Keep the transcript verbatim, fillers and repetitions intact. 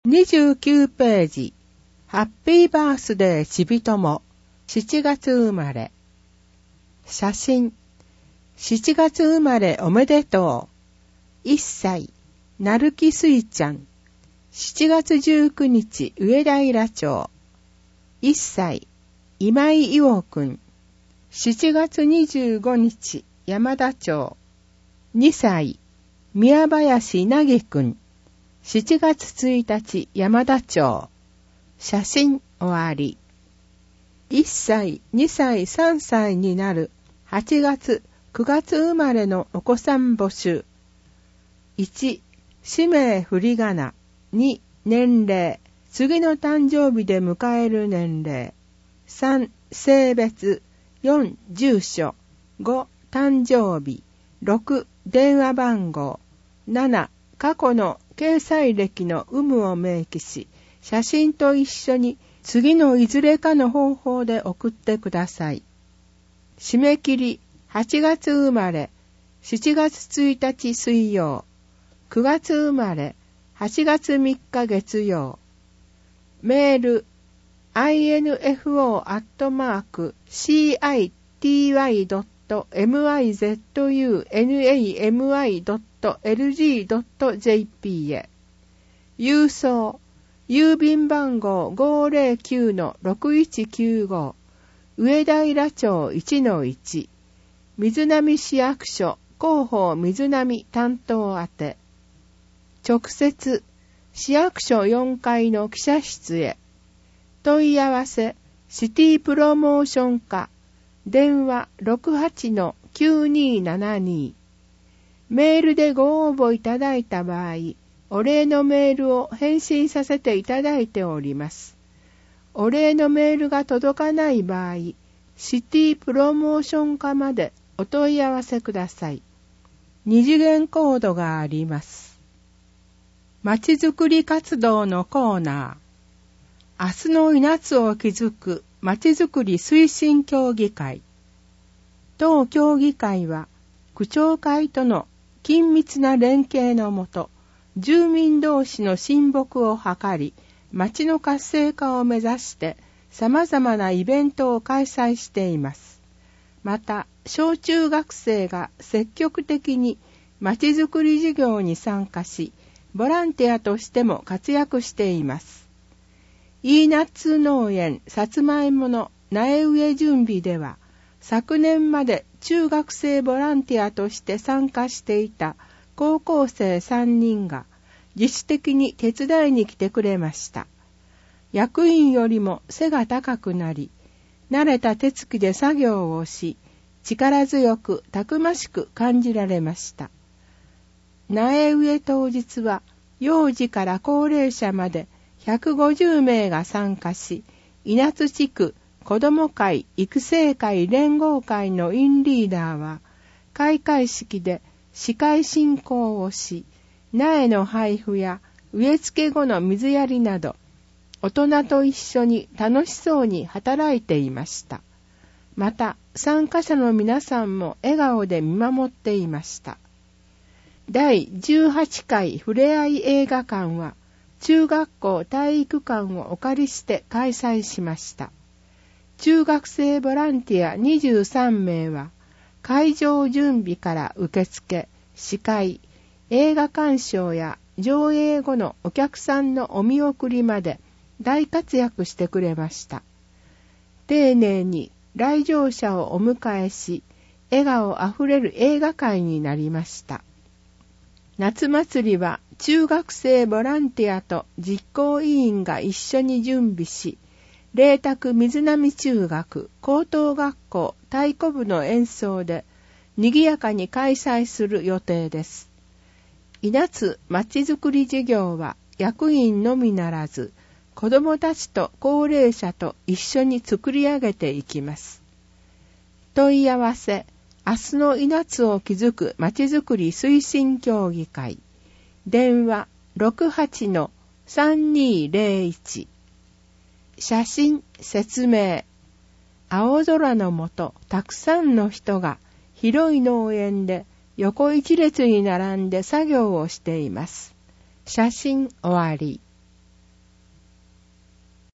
にじゅうきゅうページ、ハッピーバースデーちびとも、しちがつ生まれ。写真、しちがつ生まれおめでとう。いっさい、なるきすいちゃん。しちがつじゅうくにち、上平町。いっさい、今井伊尾くん。しちがつにじゅうごにち、山田町。にさい、宮林なぎくん。しちがつついたち、山田町。写真終わり。いっさい、にさい、さんさいになるはちがつ、くがつ生まれのお子さん募集。いち、氏名振り仮名。に、年齢。次の誕生日で迎える年齢。さん、性別。よん、住所。ご、誕生日。ろく、電話番号。なな、過去の掲載歴の有無を明記し、写真と一緒に次のいずれかの方法で送ってください。締め切り、はちがつ生まれ、しちがつついたち水曜、くがつ生まれ、はちがつみっか月曜。メール、アイエヌエフオー アットマーク シーアイティーワイ ドット ミズナミ ドット エルジー ドット ジェーピー へ。郵送、郵便番号 ごーぜろきゅうのろくいちきゅうご、上平町 いちのいち、瑞浪市役所広報瑞浪担当宛て。直接、市役所よんかいの記者室へ。問い合わせ、シティプロモーション課、電話 ろくはちのきゅうにーななに。メールでご応募いただいた場合、お礼のメールを返信させていただいております。お礼のメールが届かない場合、シティプロモーション課までお問い合わせください。二次元コードがあります。まちづくり活動のコーナー。明日の稲を築くまちづくり推進協議会。当協議会は、区長会との緊密な連携のもと、住民同士の親睦を図り、町の活性化を目指して様々なイベントを開催しています。また、小中学生が積極的に町づくり事業に参加し、ボランティアとしても活躍しています。イーナッツ農園さつまいもの苗植え準備では、昨年まで中学生ボランティアとして参加していた高校生さんにんが自主的に手伝いに来てくれました。役員よりも背が高くなり、慣れた手つきで作業をし、力強くたくましく感じられました。苗植え当日は幼児から高齢者までひゃくごじゅうめいが参加し、稲津地区子ども会育成会連合会のインリーダーは、開会式で司会進行をし、苗の配布や植え付け後の水やりなど、大人と一緒に楽しそうに働いていました。また、参加者の皆さんも笑顔で見守っていました。だいじゅうはちかいふれあい映画館は、中学校体育館をお借りして開催しました。中学生ボランティアにじゅうさんめいは、会場準備から受付、司会、映画鑑賞や上映後のお客さんのお見送りまで大活躍してくれました。丁寧に来場者をお迎えし、笑顔あふれる映画会になりました。夏祭りは中学生ボランティアと実行委員が一緒に準備し、麗澤瑞浪中学高等学校太鼓部の演奏で賑やかに開催する予定です。稲津まちづくり事業は役員のみならず、子どもたちと高齢者と一緒に作り上げていきます。問い合わせ、明日の稲津を築くまちづくり推進協議会。電話 ろくはちのさんにーぜろいち。写真、説明。青空の下、たくさんの人が広い農園で横一列に並んで作業をしています。写真終わり。